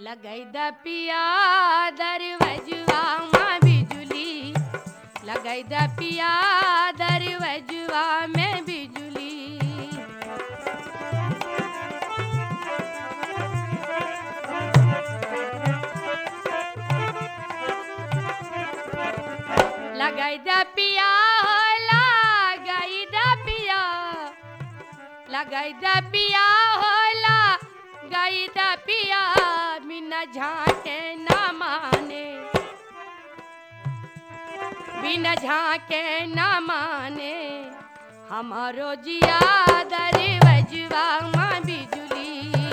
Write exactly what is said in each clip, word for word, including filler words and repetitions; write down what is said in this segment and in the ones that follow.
लगई द पिया दरवजुआ माँ बिजुली लगई द पिया दरवजुआ में बिजुली लगई द पिया हो लगई द पिया लगई द पिया हो लगई द पिया बिना झांके न माने बिना झांके न माने हमारो जिया दरवजुआ माँ बिजुली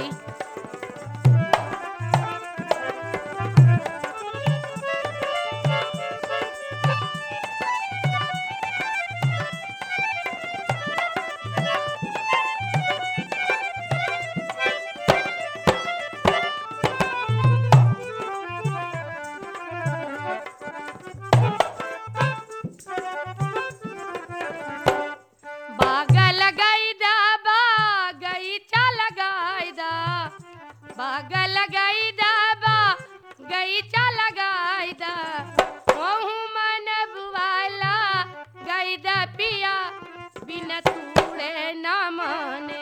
बाग लगाई दा बा गईचा लगाई दा ओहू मन बुवाला गई दा पिया बिन तूड़े न माने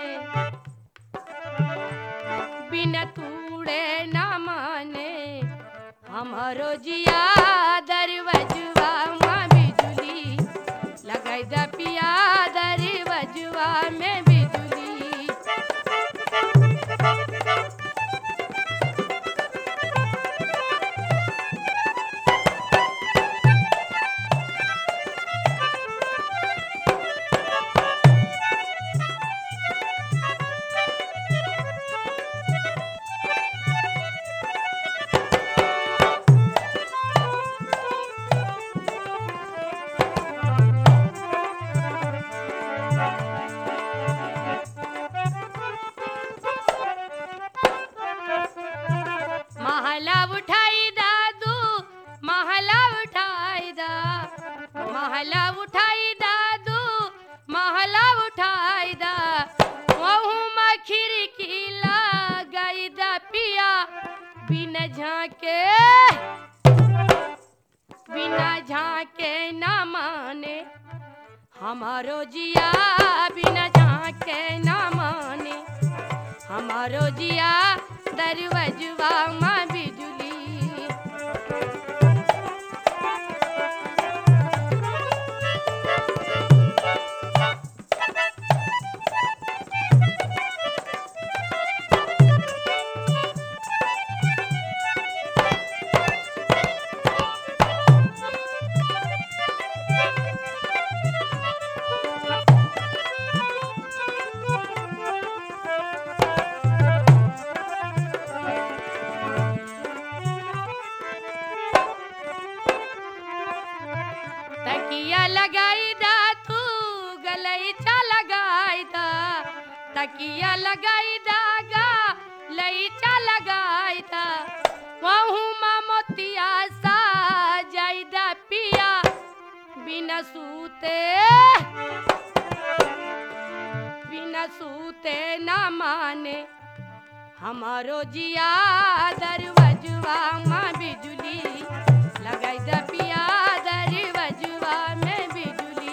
बिन तूड़े न माने हमारो जिया दरवजुआ माँ बिजुली लगाई दा पिया दरवजुआ में बिजुली महला उठाई दादू महला उठाई दा महला उठाई दादू महला उठाई दा वहू में खिड़की लगाई दा पिया बिना झांके बिना झांके न माने हमारो जिया बिना झांके न माने हमारो जिया दरवजुआ माँ बिजुली तकिया लगाई दा तू गलईचा लगाई दा तकिया लगाई दा गा लईचा लगाई दा वहू माँ मोतिया सा जाई दा पिया बिना सूते बिना सूते न माने हमारो जिया दरवजुआ माँ बिजुली लगाई दा पिया दरवजुआ में बिजुली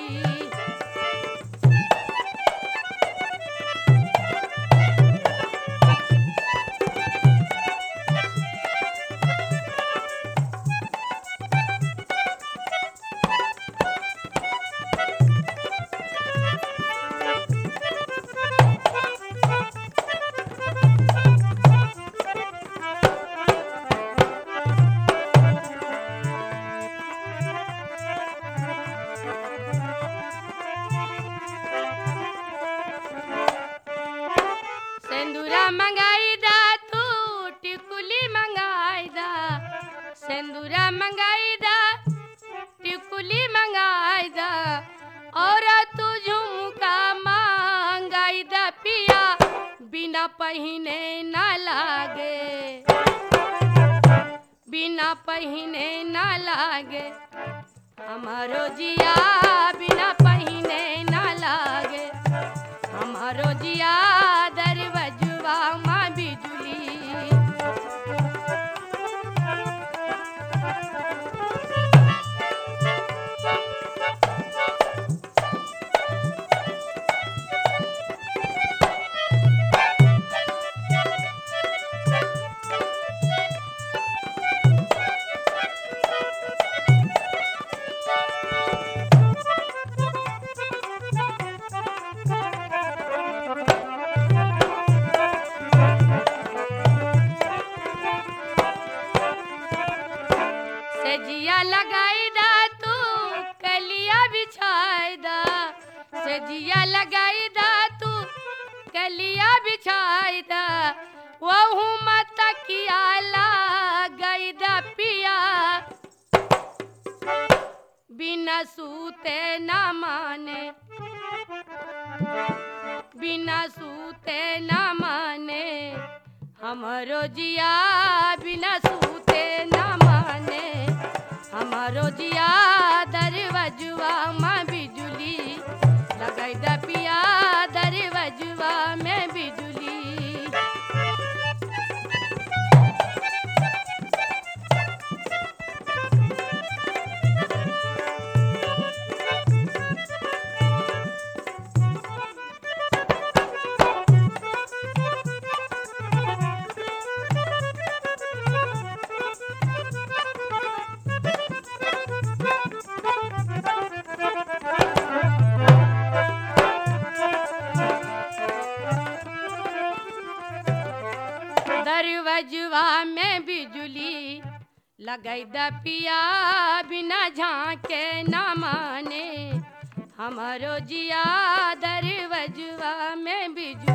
सेंदूरा मंगाई दा तू टिकुली मंगाई दा सेंदूरा मंगाई दा टिकुली मंगाई दा और तू झुमका मंगाई दा पिया बिना पहिने न लागे बिना पहिने न लागे हमारो जिया बिना पहिने न लागे हमारो जिया दरवजुआ माँ बिजुली लगाई दा तू कलिया बिछाई दा वहू मत किया गई दा पिया बिना सूते न माने बिना सूते न माने हमारो जिया बिना सूते न माने हमारो जिया दरवजुआ में बिजुली लगाई दा पिया दरवजुआ में बिजुली दरवजुआ में बिजुली लगाई दा पिया बिना झांके न माने हमारो जिया दरवजुआ में बिजुली